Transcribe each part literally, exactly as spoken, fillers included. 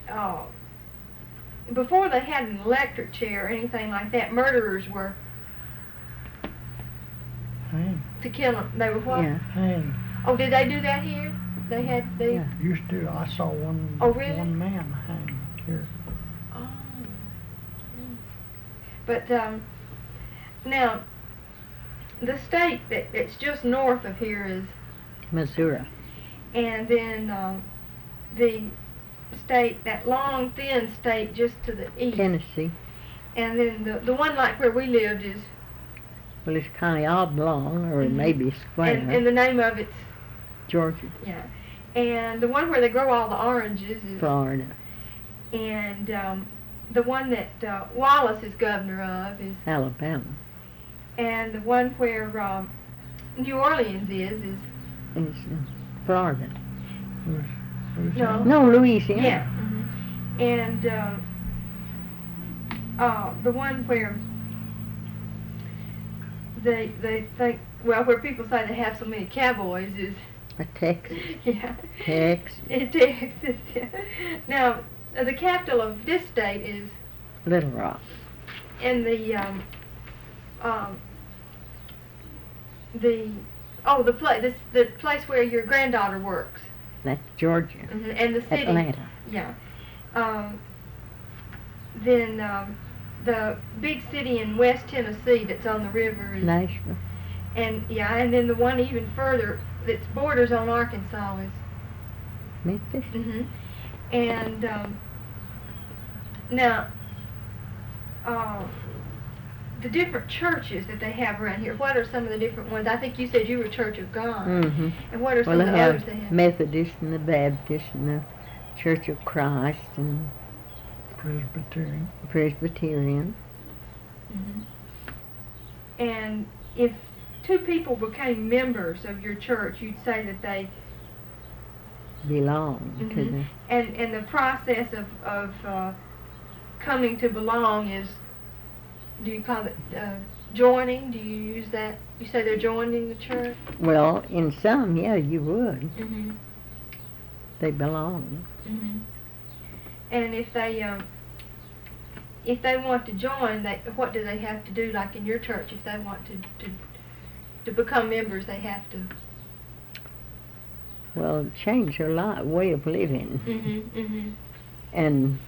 uh, before they had an electric chair or anything like that, murderers were Hang, to kill them. They were what? Yeah. hang. Oh, did they do that here? They had they. Yeah. Used to. I saw one. Oh, really? One man hang here. Oh. But um, now the state that that's just north of here is, Missouri. and then um, the state, that long thin state just to the east, Tennessee. and then the the one like where we lived is, Well, it's kind of oblong, or Mhm. maybe square. and, and the name of it's, Georgia, yeah, and the one where they grow all the oranges is, Florida. and um, the one that uh, Wallace is governor of is, Alabama. and the one where um, New Orleans is is It's uh, Florida. Who's, who's No. that? No, Louisiana. yeah, hmm and um, uh, the one where they they think, well, where people say they have so many cowboys is, A Texas. yeah, Texas. in Texas. Yeah. Now uh, the capital of this state is Little Rock. in the um, um, the oh the place this the place where your granddaughter works, That's Georgia. hmm and the city. Atlanta. Yeah. Um, then um, the big city in West Tennessee that's on the river is, Nashville. and yeah, and then the one even further that borders on Arkansas is, Memphis. hmm and um, now uh, the different churches that they have around here. What are some of the different ones? I think you said you were Church of God, Mm-hmm. and what are some Well, of they the others have they have? Methodist and the Baptist and the Church of Christ and Presbyterian. Presbyterian. Mhm. And if two people became members of your church, you'd say that they, Belong to Mhm. the and, and the process of, of uh, coming to belong is, do you call it uh, joining? Do you use that? You say they're joining the church? well, in some, yeah, you would. Mm-hmm. They belong. Mm-hmm. And if they, um, if they want to join, they, what do they have to do, like in your church, if they want to, to, to become members, they have to? Well, change their life, way of living, Mm-hmm, mm-hmm. and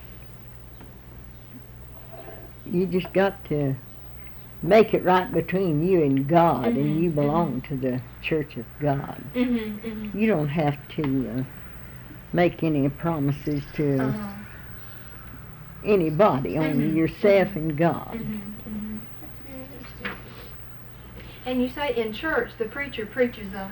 you just got to make it right between you and God, Mhm, and you mhm. belong to the Church of God. Mm-hmm, mm-hmm. You don't have to uh, make any promises to Uh-huh. anybody, only Mhm, yourself mhm. and God. Mm-hmm, mm-hmm. And you say in church the preacher preaches a,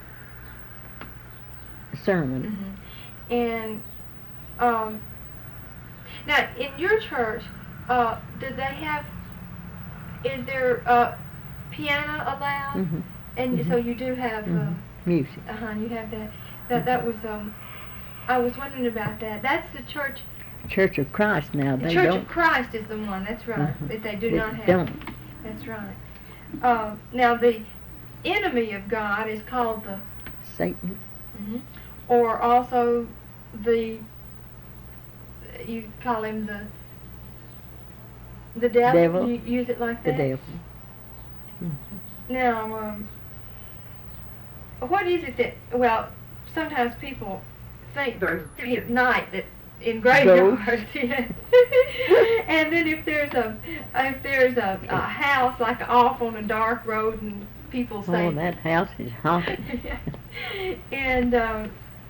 Sermon. mm-hmm. and um, now in your church, uh, do they have? Is there a piano allowed? Mm-hmm. And Mhm. so you do have. Mhm. Music. Uh huh. You have that. That that was um. I was wondering about that. That's the church. Church of Christ now, The they Church don't. of Christ is the one. That's right. Mhm. That they do they not have. don't. That's right. Uh, now the enemy of God is called the, Satan. mhm, or also the, you call him the, the devil. Devil. You use it like The that. devil. Mhm. Now, um, what is it that? Well, sometimes people think at night that in graveyards, yeah. And then if there's a if there's a, a house like off on a dark road and people say, Oh, that house is haunted. and um,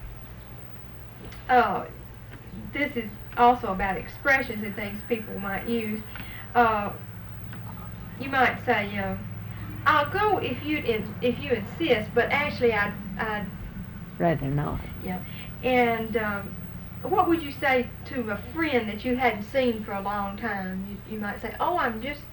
uh, this is also about expressions and things people might use. Uh, you might say, uh, "I'll go if you in, if you insist," but actually, I I Rather not. yeah. And um, what would you say to a friend that you hadn't seen for a long time? You, you might say, "Oh, I'm just